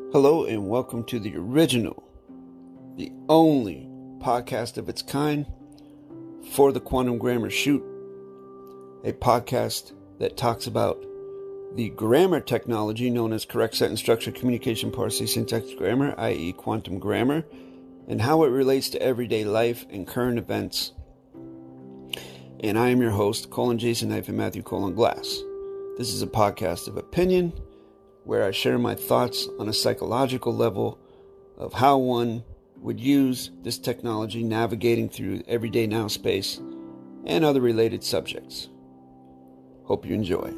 Hello and welcome to the original, the only podcast of its kind for the Quantum Grammar Shoot, a podcast that talks about the grammar technology known as correct sentence structure, communication, parsing, syntax grammar, i.e. quantum grammar, and how it relates to everyday life and current events. And I am your host, Jason-Matthew Glass. This is a podcast of opinion where I share my thoughts on a psychological level of how one would use this technology navigating through everyday now space and other related subjects. Hope you enjoy.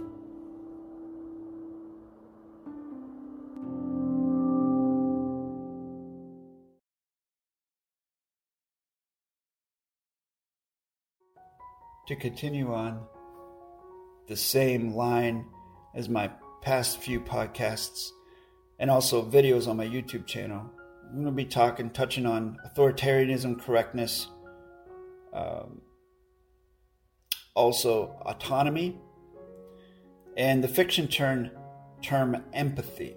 To continue on the same line as my past few podcasts and also videos on my YouTube channel, I'm going to be touching on authoritarianism, correctness, also autonomy, and the fiction term empathy.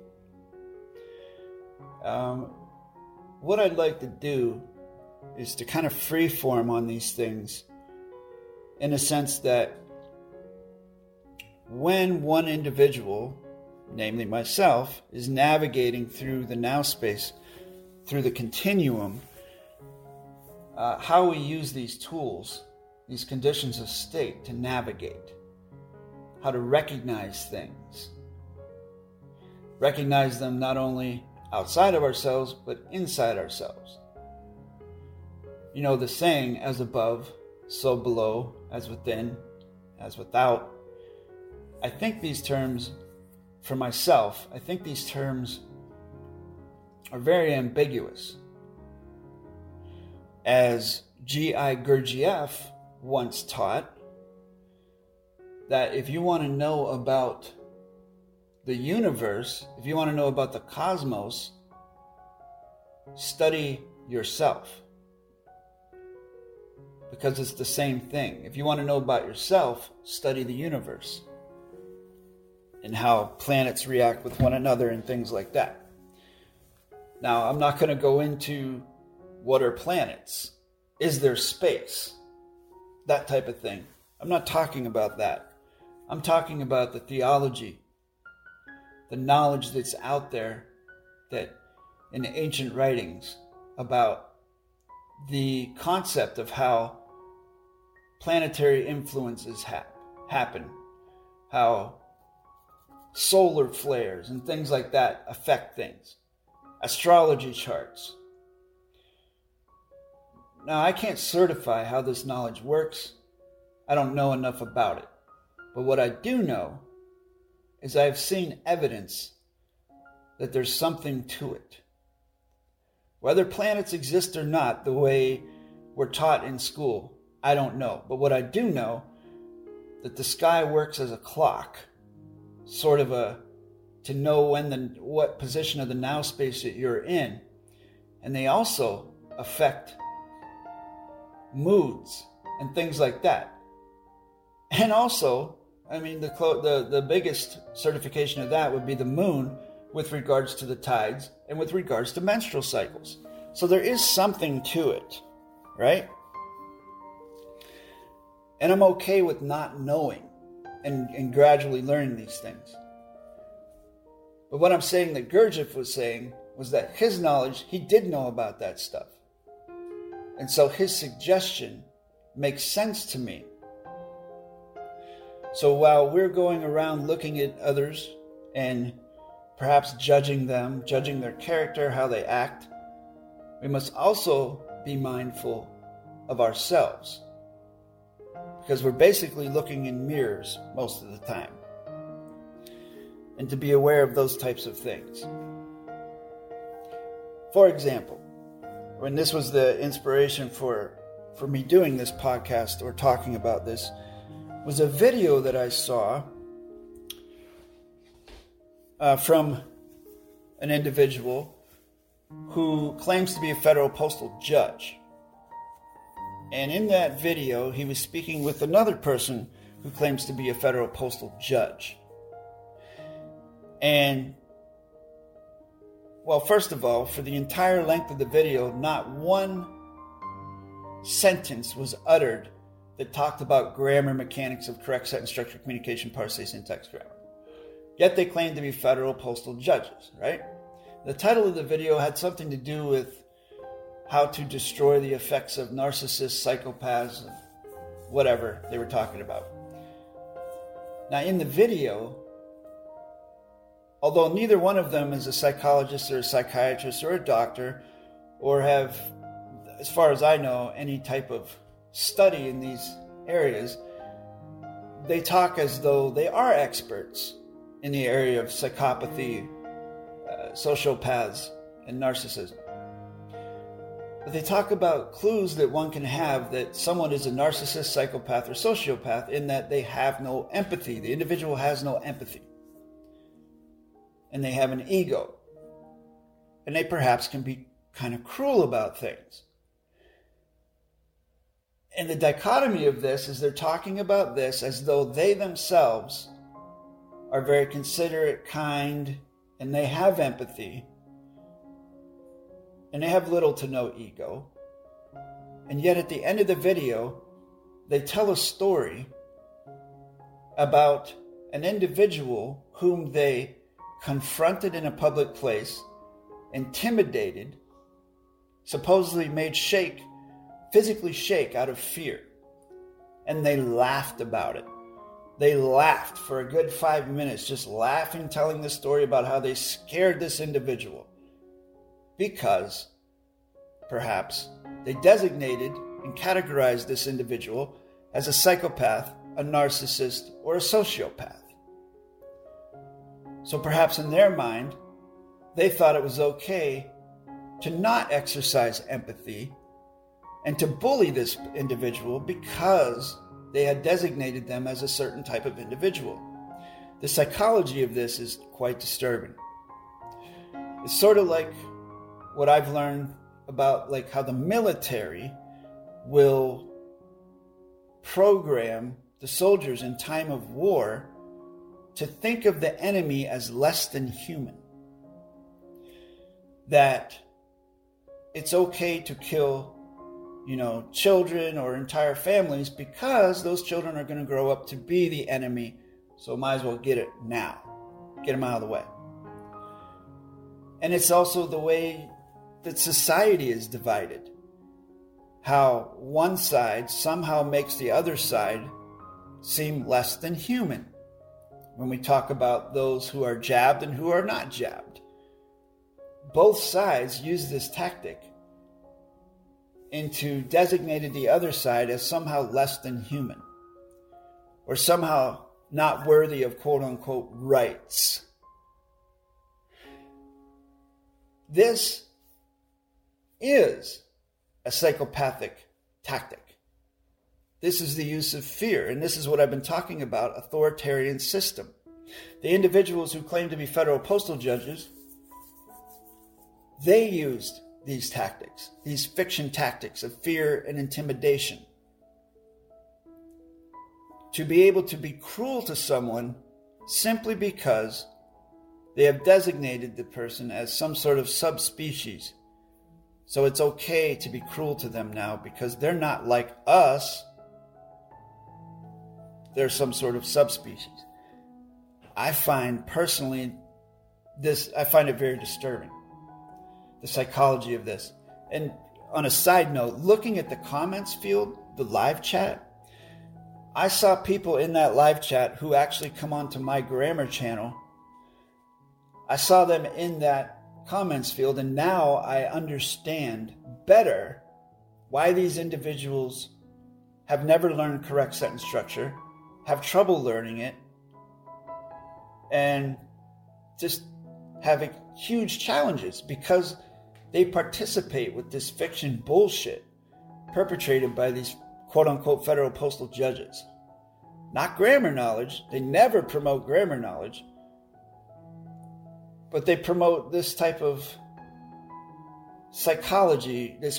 What I'd like to do is to kind of freeform on these things in a sense that when one individual, namely myself, is navigating through the now space, through the continuum, how we use these tools, these conditions of state to navigate, how to recognize things. Recognize them not only outside of ourselves, but inside ourselves. You know the saying, as above, so below, as within, as without. I think these terms, for myself, I think these terms are very ambiguous. As G.I. Gurdjieff once taught, that if you want to know about the universe, if you want to know about the cosmos, study yourself. Because it's the same thing. If you want to know about yourself, study the universe and how planets react with one another and things like that. Now, I'm not going to go into what are planets. Is there space? That type of thing. I'm not talking about that. I'm talking about the theology, the knowledge that's out there that in ancient writings about the concept of how planetary influences happen, how solar flares and things like that affect things, astrology charts. Now, I can't certify how this knowledge works. I don't know enough about it. But what I do know is I've seen evidence that there's something to it. Whether planets exist or not, the way we're taught in school, I don't know. But what I do know, that the sky works as a clock, sort of to know what position of the now space that you're in. And they also affect moods and things like that. And also, I mean, the biggest certification of that would be the moon with regards to the tides and with regards to menstrual cycles. So there is something to it, right? And I'm okay with not knowing and gradually learning these things. But what I'm saying that Gurdjieff was saying was that his knowledge, he did know about that stuff. And so his suggestion makes sense to me. So while we're going around looking at others and perhaps judging them, judging their character, how they act, we must also be mindful of ourselves. Because we're basically looking in mirrors most of the time. And to be aware of those types of things. For example, when this was the inspiration for me doing this podcast or talking about this, was a video that I saw from an individual who claims to be a federal postal judge. And in that video, he was speaking with another person who claims to be a federal postal judge. And Well, first of all, for the entire length of the video, not one sentence was uttered that talked about grammar mechanics of correct sentence structure, communication, parsing, syntax, grammar. Yet they claim to be federal postal judges, right? The title of the video had something to do with how to destroy the effects of narcissists, psychopaths, whatever they were talking about. Now, in the video, although neither one of them is a psychologist or a psychiatrist or a doctor or have, as far as I know, any type of study in these areas, they talk as though they are experts in the area of psychopathy, sociopaths, and narcissism. But they talk about clues that one can have that someone is a narcissist, psychopath, or sociopath in that they have no empathy. The individual has no empathy. And they have an ego. And they perhaps can be kind of cruel about things. And the dichotomy of this is they're talking about this as though they themselves are very considerate, kind, and they have empathy. And they have little to no ego. And yet at the end of the video, they tell a story about an individual whom they confronted in a public place, intimidated, supposedly made physically shake out of fear. And they laughed about it. They laughed for a good 5 minutes, just laughing, telling the story about how they scared this individual. Because, perhaps, they designated and categorized this individual as a psychopath, a narcissist, or a sociopath. So perhaps in their mind, they thought it was okay to not exercise empathy and to bully this individual because they had designated them as a certain type of individual. The psychology of this is quite disturbing. It's sort of like what I've learned about like how the military will program the soldiers in time of war to think of the enemy as less than human. That it's okay to kill, children or entire families because those children are going to grow up to be the enemy. So might as well get it now. Get them out of the way. And it's also the way that society is divided. How one side somehow makes the other side seem less than human. When we talk about those who are jabbed and who are not jabbed. Both sides use this tactic into designating the other side as somehow less than human. Or somehow not worthy of quote-unquote rights. This is a psychopathic tactic. This is the use of fear, and this is what I've been talking about, authoritarian system. The individuals who claim to be federal postal judges, they used these tactics, these fiction tactics of fear and intimidation, to be able to be cruel to someone simply because they have designated the person as some sort of subspecies. So it's okay to be cruel to them now because they're not like us. They're some sort of subspecies. I find personally I find it very disturbing. The psychology of this. And on a side note, looking at the comments field, the live chat, I saw people in that live chat who actually come onto my grammar channel. I saw them in that comments field, and now I understand better why these individuals have never learned correct sentence structure, have trouble learning it, and just having huge challenges because they participate with this fiction bullshit perpetrated by these quote-unquote federal postal judges. Not grammar knowledge. They never promote grammar knowledge. But they promote this type of psychology, this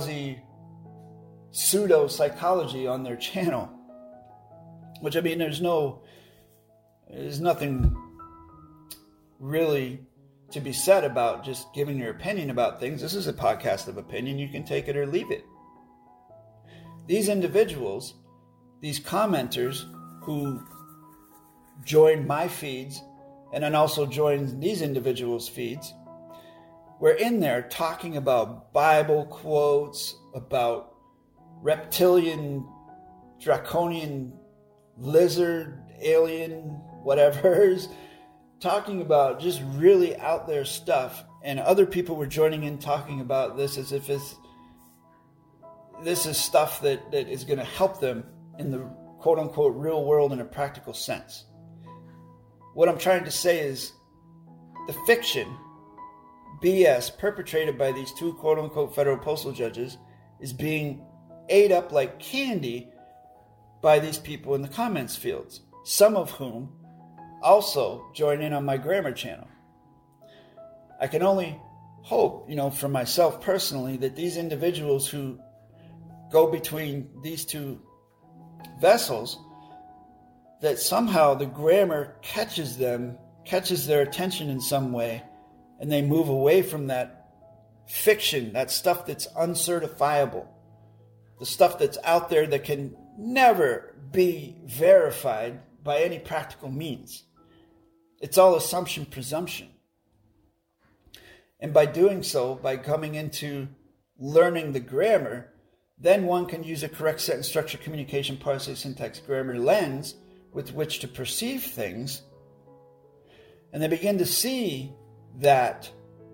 quasi-pseudo-psychology on their channel. Which, there's nothing really to be said about just giving your opinion about things. This is a podcast of opinion. You can take it or leave it. These individuals, these commenters who join my feeds and then also join these individuals' feeds, we're in there talking about Bible quotes, about reptilian, draconian, lizard, alien, whatever's, talking about just really out there stuff. And other people were joining in talking about this as if this is stuff that is going to help them in the quote-unquote real world in a practical sense. What I'm trying to say is the fiction, BS, perpetrated by these two quote-unquote federal postal judges is being ate up like candy by these people in the comments fields, some of whom also join in on my grammar channel. I can only hope, for myself personally, that these individuals who go between these two vessels, that somehow the grammar catches their attention in some way, and they move away from that fiction, that stuff that's uncertifiable, the stuff that's out there that can never be verified by any practical means. It's all assumption, presumption. And by doing so, by coming into learning the grammar, then one can use a correct sentence structure, communication, parsing, syntax, grammar lens with which to perceive things. And they begin to see that,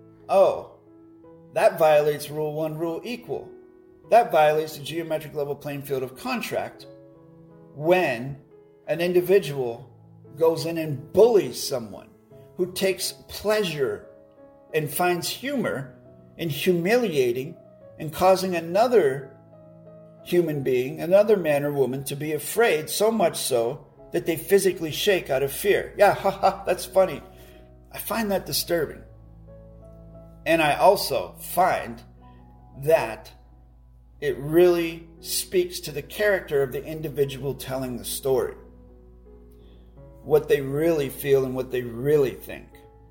that violates rule 1, rule equal. That violates the geometric level playing field of contract when an individual goes in and bullies someone who takes pleasure and finds humor in humiliating and causing another human being, another man or woman, to be afraid, so much so that they physically shake out of fear. Yeah, that's funny. I find that disturbing. And I also find that it really speaks to the character of the individual telling the story, what they really feel and what they really think.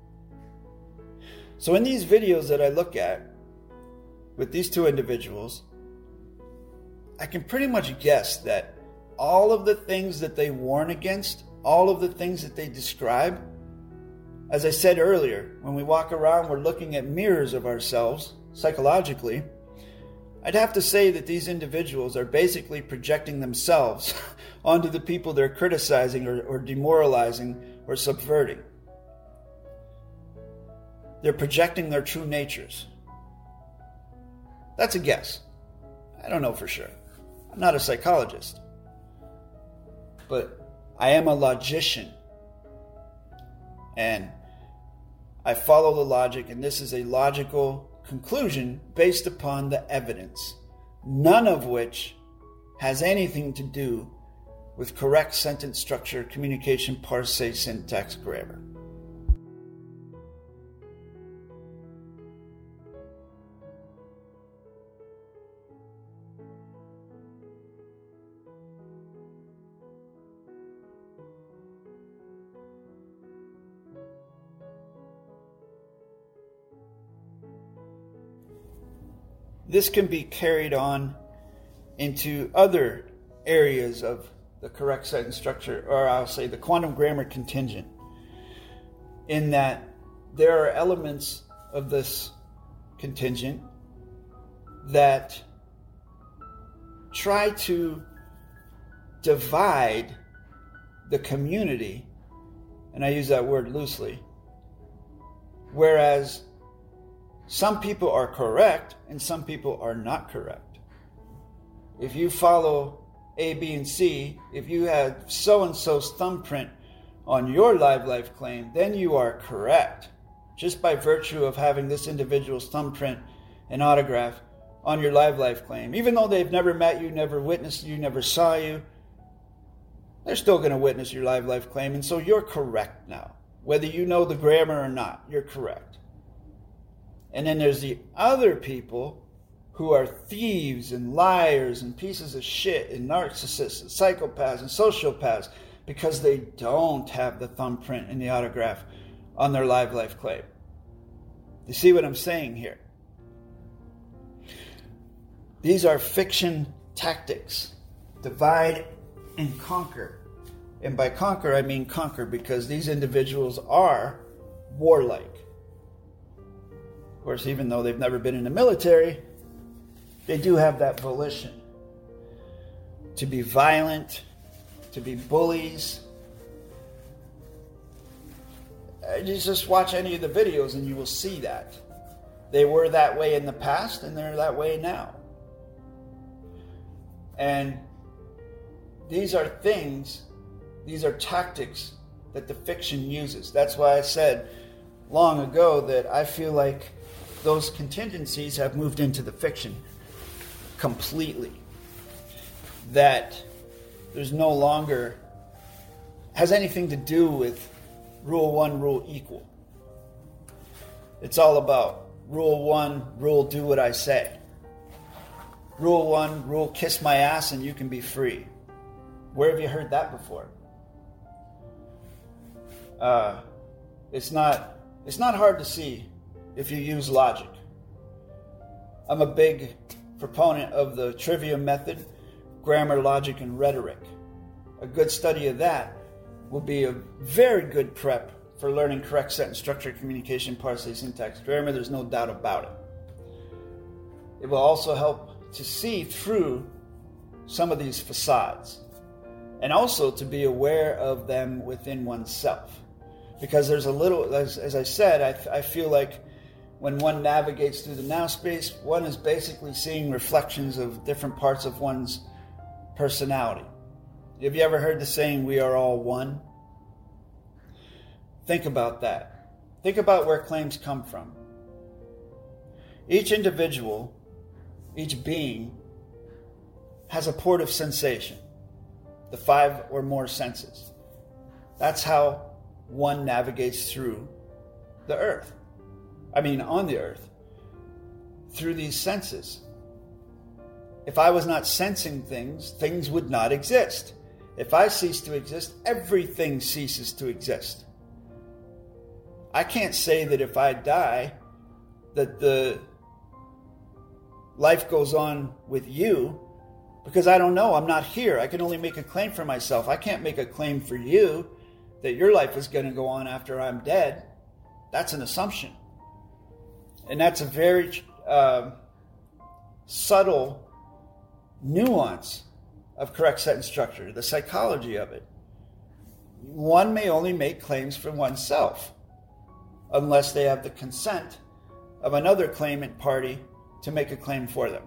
So in these videos that I look at with these two individuals, I can pretty much guess that all of the things that they warn against, all of the things that they describe, as I said earlier, when we walk around, we're looking at mirrors of ourselves psychologically. I'd have to say that these individuals are basically projecting themselves onto the people they're criticizing or demoralizing or subverting. They're projecting their true natures. That's a guess. I don't know for sure. I'm not a psychologist. But I am a logician. And I follow the logic, and this is a logical conclusion based upon the evidence, none of which has anything to do with correct sentence structure, communication, parsing, syntax, grammar. This can be carried on into other areas of the correct sentence structure, or I'll say the quantum grammar contingent, in that there are elements of this contingent that try to divide the community, and I use that word loosely, whereas some people are correct and some people are not correct. If you follow A, B, and C, if you have so-and-so's thumbprint on your live life claim, then you are correct. Just by virtue of having this individual's thumbprint and autograph on your live life claim. Even though they've never met you, never witnessed you, never saw you, they're still going to witness your live life claim. And so you're correct now. Whether you know the grammar or not, you're correct. And then there's the other people who are thieves and liars and pieces of shit and narcissists and psychopaths and sociopaths because they don't have the thumbprint and the autograph on their live life claim. You see what I'm saying here? These are fiction tactics. Divide and conquer. And by conquer, I mean conquer, because these individuals are warlike. Of course, even though they've never been in the military, they do have that volition to be violent, to be bullies. You just watch any of the videos and you will see that. They were that way in the past and they're that way now. And these are things, these are tactics that the fiction uses. That's why I said long ago that I feel like those contingencies have moved into the fiction completely. That there's no longer has anything to do with rule one, rule equal. It's all about rule one, rule do what I say. Rule one, rule kiss my ass and you can be free. Where have you heard that before? It's not hard to see if you use logic. I'm a big proponent of the trivia method, grammar, logic, and rhetoric. A good study of that will be a very good prep for learning correct sentence structure, communication, parsing, syntax, grammar. There's no doubt about it. It will also help to see through some of these facades and also to be aware of them within oneself. Because there's a little, as I said, I feel like when one navigates through the now space, one is basically seeing reflections of different parts of one's personality. Have you ever heard the saying, we are all one? Think about that. Think about where claims come from. Each individual, each being, has a port of sensation, the 5 or more senses. That's how one navigates through the earth. On the earth. Through these senses. If I was not sensing things, things would not exist. If I cease to exist, everything ceases to exist. I can't say that if I die, that the life goes on with you, because I don't know. I'm not here. I can only make a claim for myself. I can't make a claim for you that your life is going to go on after I'm dead. That's an assumption. And that's a very subtle nuance of correct sentence structure, the psychology of it. One may only make claims for oneself unless they have the consent of another claimant party to make a claim for them.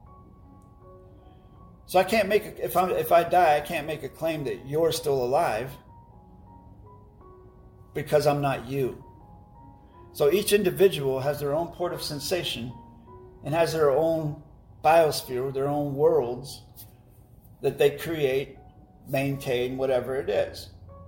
So I can't make if I die, I can't make a claim that you're still alive because I'm not you. So each individual has their own port of sensation and has their own biosphere, their own worlds that they create, maintain, whatever it is.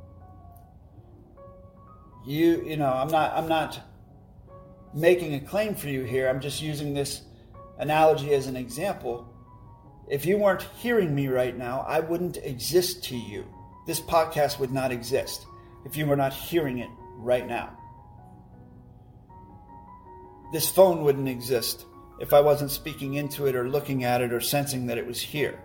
I'm not making a claim for you here. I'm just using this analogy as an example. If you weren't hearing me right now, I wouldn't exist to you. This podcast would not exist if you were not hearing it right now. This phone wouldn't exist if I wasn't speaking into it or looking at it or sensing that it was here.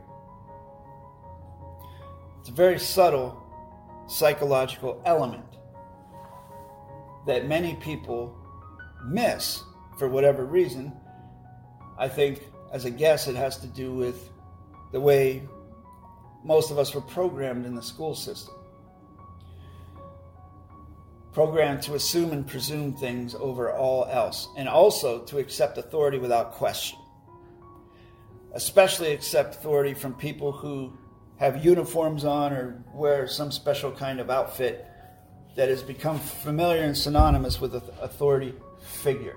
It's a very subtle psychological element that many people miss for whatever reason. I think, as a guess, it has to do with the way most of us were programmed in the school system. Programmed to assume and presume things over all else, and also to accept authority without question. Especially accept authority from people who have uniforms on or wear some special kind of outfit that has become familiar and synonymous with an authority figure.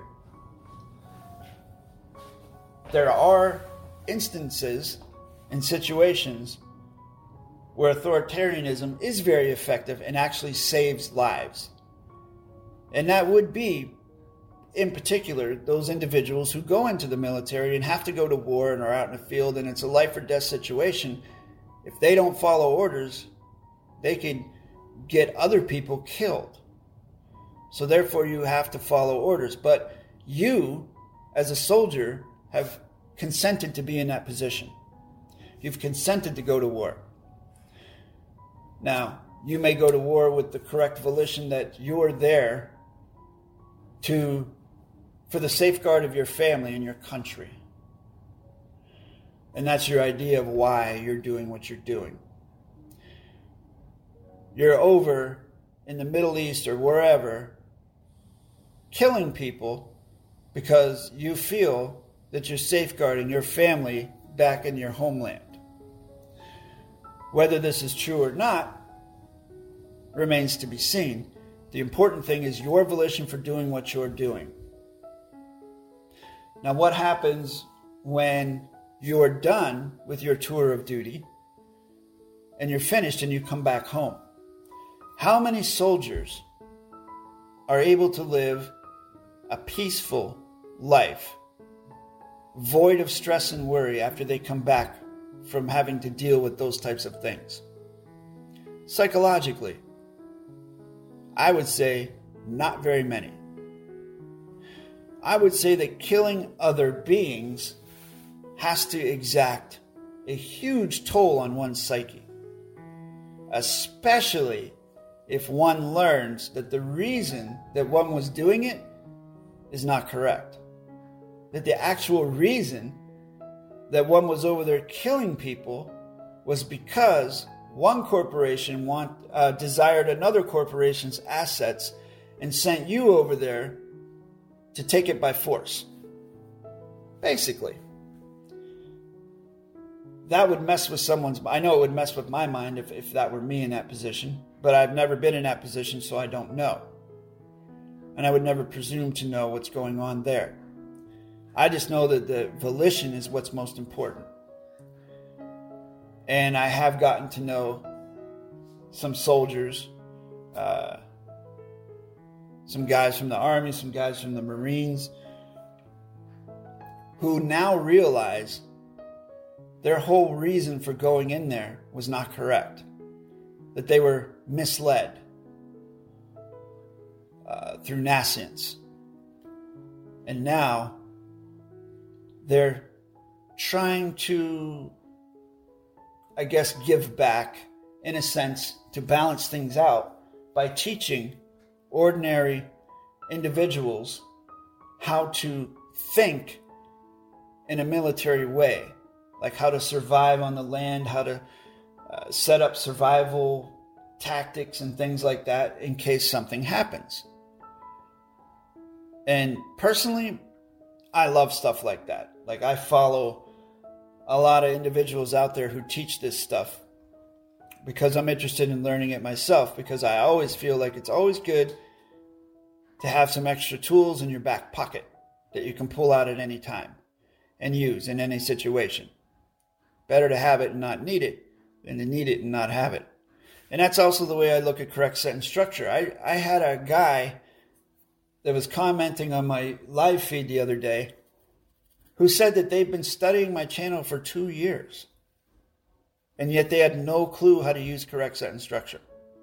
There are instances and situations where authoritarianism is very effective and actually saves lives. And that would be, in particular, those individuals who go into the military and have to go to war and are out in the field and it's a life or death situation. If they don't follow orders, they can get other people killed. So therefore you have to follow orders. But You, as a soldier, have consented to be in that position. You've consented to go to war. Now, you may go to war with the correct volition that you're there for the safeguard of your family and your country. And that's your idea of why you're doing what you're doing. You're over in the Middle East or wherever, killing people because you feel that you're safeguarding your family back in your homeland. Whether this is true or not remains to be seen. The important thing is your volition for doing what you're doing. Now, what happens when you're done with your tour of duty and you're finished and you come back home? How many soldiers are able to live a peaceful life, void of stress and worry after they come back from having to deal with those types of things? Psychologically, I would say not very many. I would say that killing other beings has to exact a huge toll on one's psyche, especially if one learns that the reason that one was doing it is not correct. That the actual reason that one was over there killing people was because one corporation desired another corporation's assets and sent you over there to take it by force. Basically. That would mess with someone's... I know it would mess with my mind if that were me in that position, but I've never been in that position, so I don't know. And I would never presume to know what's going on there. I just know that the volition is what's most important. And I have gotten to know some soldiers, some guys from the Army, some guys from the Marines, who now realize their whole reason for going in there was not correct. That they were misled through nascience. And now they're trying to, I guess, give back, in a sense, to balance things out by teaching ordinary individuals how to think in a military way, like how to survive on the land, how to set up survival tactics and things like that in case something happens. And personally, I love stuff like that. Like, I follow a lot of individuals out there who teach this stuff because I'm interested in learning it myself, because I always feel like it's always good to have some extra tools in your back pocket that you can pull out at any time and use in any situation. Better to have it and not need it than to need it and not have it. And that's also the way I look at correct sentence structure. I had a guy that was commenting on my live feed the other day who said that they've been studying my channel for 2 years, and yet they had no clue how to use correct sentence structure.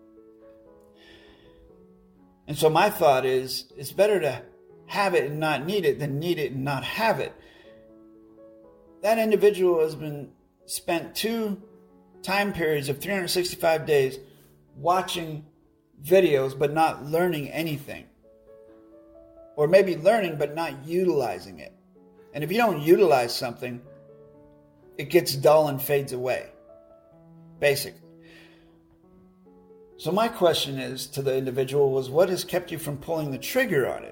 And so my thought is, it's better to have it and not need it than need it and not have it. That individual has been spent 2 time periods of 365 days watching videos but not learning anything. Or maybe learning but not utilizing it. And if you don't utilize something, it gets dull and fades away. Basically. So my question is to the individual was, what has kept you from pulling the trigger on it?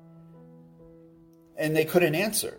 And they couldn't answer.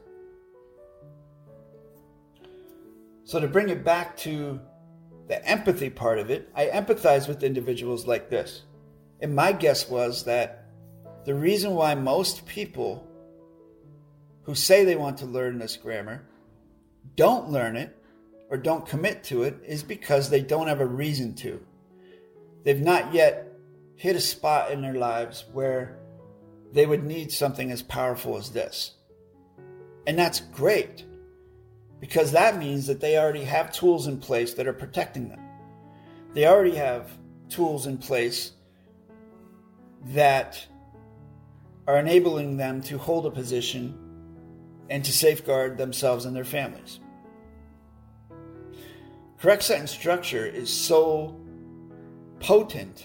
So to bring it back to the empathy part of it, I empathize with individuals like this. And my guess was that the reason why most people who say they want to learn this grammar don't learn it or don't commit to it is because they don't have a reason to. They've not yet hit a spot in their lives where they would need something as powerful as this. And that's great, because that means that they already have tools in place that are protecting them. They already have tools in place that are enabling them to hold a position and to safeguard themselves and their families. Correct sentence structure is so potent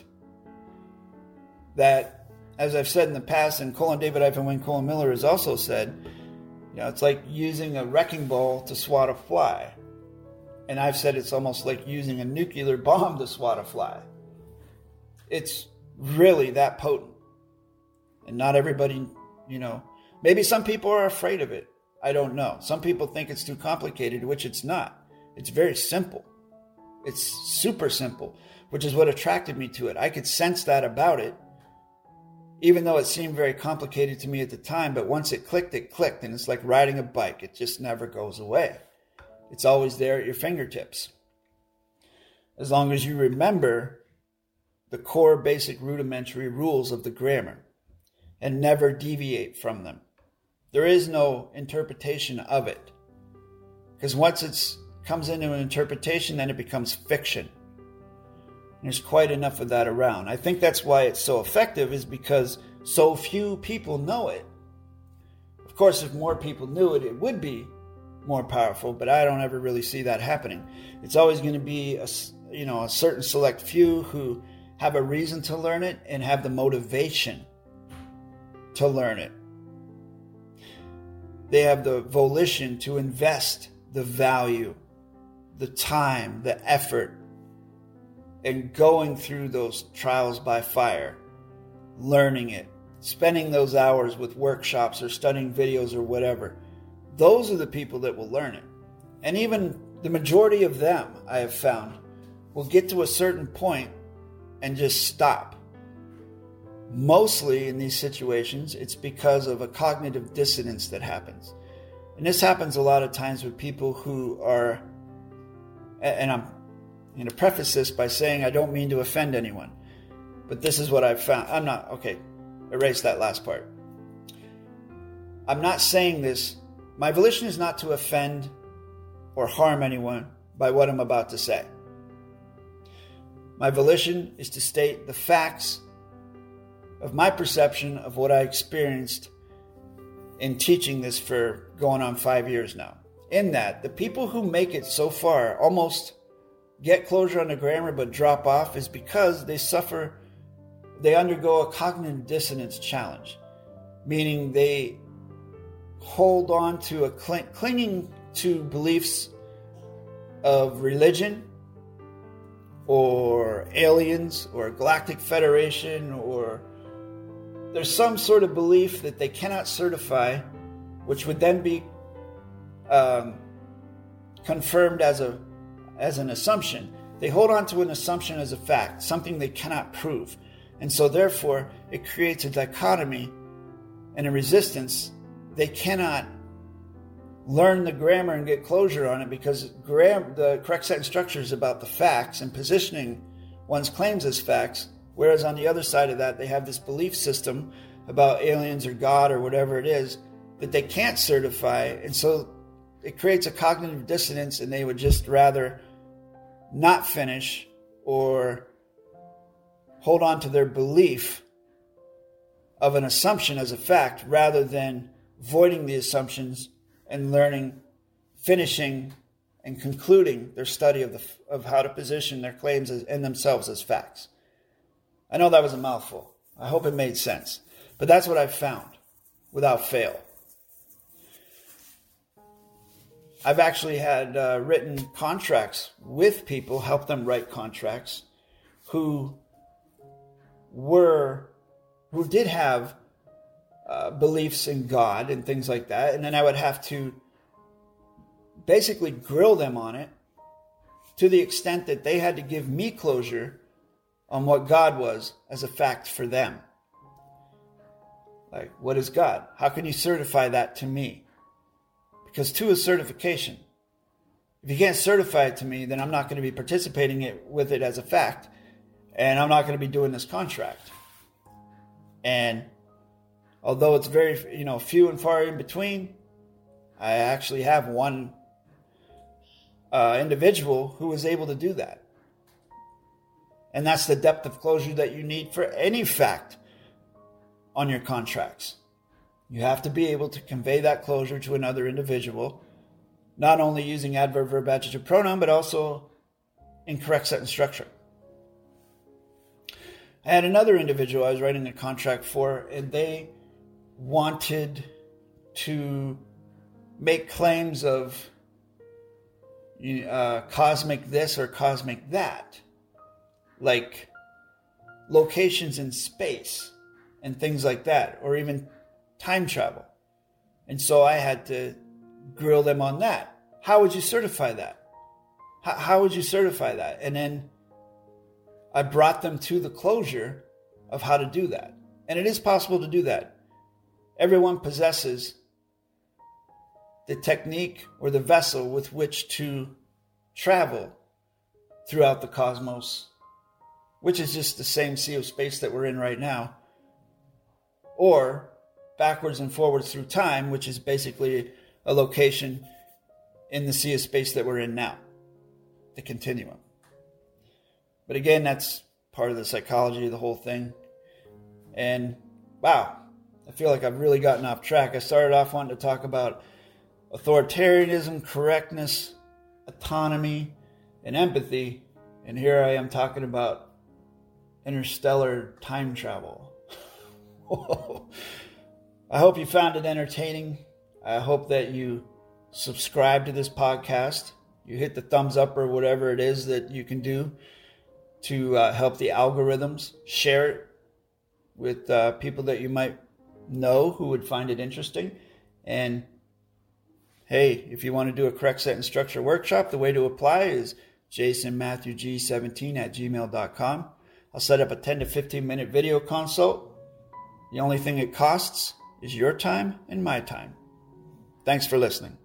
that, as I've said in the past, and Colin David-Wayne Colin Miller has also said, it's like using a wrecking ball to swat a fly. And I've said it's almost like using a nuclear bomb to swat a fly. It's really that potent. And not everybody, maybe some people are afraid of it. I don't know. Some people think it's too complicated, which it's not. It's very simple. It's super simple, which is what attracted me to it. I could sense that about it, even though it seemed very complicated to me at the time. But once it clicked, and it's like riding a bike. It just never goes away. It's always there at your fingertips. As long as you remember the core basic rudimentary rules of the grammar and never deviate from them. There is no interpretation of it. Because once it comes into an interpretation, then it becomes fiction. There's quite enough of that around. I think that's why it's so effective, is because so few people know it. Of course, if more people knew it, it would be more powerful, but I don't ever really see that happening. It's always going to be a certain select few who have a reason to learn it and have the motivation to learn it. They have the volition to invest the value, the time, the effort, and going through those trials by fire, learning it, spending those hours with workshops or studying videos or whatever. Those are the people that will learn it. And even the majority of them, I have found, will get to a certain point and just stop. Mostly in these situations, it's because of a cognitive dissonance that happens. And this happens a lot of times with people who are, and I'm going to preface this by saying I don't mean to offend anyone, but this is what I've found. Erase that last part. I'm not saying this. My volition is not to offend or harm anyone by what I'm about to say. My volition is to state the facts of my perception of what I experienced in teaching this for going on 5 years now. In that, the people who make it so far almost get closure on the grammar but drop off is because they undergo a cognitive dissonance challenge, meaning they hold on to clinging to beliefs of religion or aliens or galactic federation, or there's some sort of belief that they cannot certify, which would then be confirmed as an assumption. They hold on to an assumption as a fact, something they cannot prove. And so therefore, it creates a dichotomy and a resistance. They cannot learn the grammar and get closure on it because the correct sentence structure is about the facts and positioning one's claims as facts, whereas on the other side of that, they have this belief system about aliens or God or whatever it is that they can't certify. And so it creates a cognitive dissonance, and they would just rather not finish or hold on to their belief of an assumption as a fact rather than voiding the assumptions and learning, finishing, and concluding their study of how to position their claims and themselves as facts. I know that was a mouthful. I hope it made sense. But that's what I've found without fail. I've actually had written contracts with people, help them write contracts, who did have beliefs in God and things like that. And then I would have to basically grill them on it to the extent that they had to give me closure on what God was as a fact for them. Like, what is God? How can you certify that to me? Because two is certification. If you can't certify it to me, then I'm not going to be participating with it as a fact. And I'm not going to be doing this contract. And although it's very, few and far in between, I actually have one individual who was able to do that. And that's the depth of closure that you need for any fact. on your contracts. You have to be able to convey that closure to another individual, not only using adverb, verb, adjective, pronoun, but also in correct sentence structure. I had another individual I was writing a contract for, and they wanted to make claims of cosmic this or cosmic that, like locations in space and things like that, or even time travel. And so I had to grill them on that. How would you certify that? How would you certify that? And then I brought them to the closure of how to do that. And it is possible to do that. Everyone possesses the technique or the vessel with which to travel throughout the cosmos, which is just the same sea of space that we're in right now, or backwards and forwards through time, which is basically a location in the sea of space that we're in now, the continuum. But again, that's part of the psychology of the whole thing. And wow, I feel like I've really gotten off track. I started off wanting to talk about authoritarianism, correctness, autonomy, and empathy. And here I am talking about interstellar time travel. I hope you found it entertaining. I hope that you subscribe to this podcast. You hit the thumbs up or whatever it is that you can do to help the algorithms. Share it with people that you might know who would find it interesting. And hey, if you want to do a correct sentence structure workshop, the way to apply is jasonmatthewg17@gmail.com. I'll set up a 10 to 15 minute video consult. The only thing it costs is your time and my time. Thanks for listening.